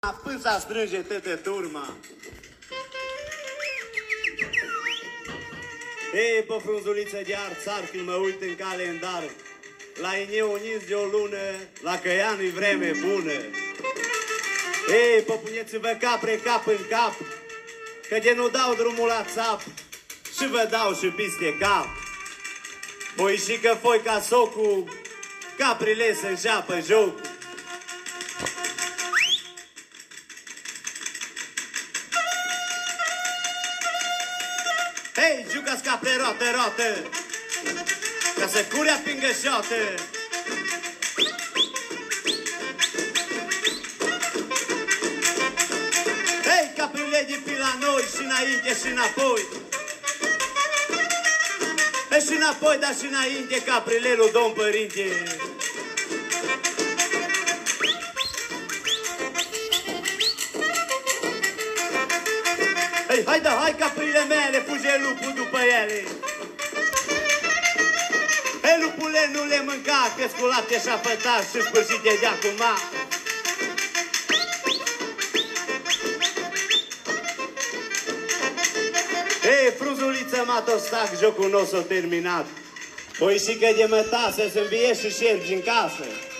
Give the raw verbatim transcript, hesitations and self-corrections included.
Pânsa strânge tătă turma. Ei, pe frunzuliță de arțar, când mă uit în calendar, la ineu unis de o lună, la căianul-i vreme bună. Ei, păpuneți-vă capre cap în cap, că de nu dau drumul la țap, și vă dau și piste cap. Poi și că foi ca socul, caprile să înșeapă jocul. Hei, jucați ca pe roată, roată, ca să curea pingă șoată. Hei, caprile de fi la noi, și înainte și înapoi. Hei, și înapoi, dar și înainte, caprile lui Domn Părinte. Hei, hai da, hai caprile mele, fuge lupul după ele. Hei, lupule, nu le mânca, că-s cu lapte și apătat și sfârșite de acum. Hei, frunzuliță, matostac, jocul nostru terminat. Păi și că de mătasă să-mi vie și șergi în casă.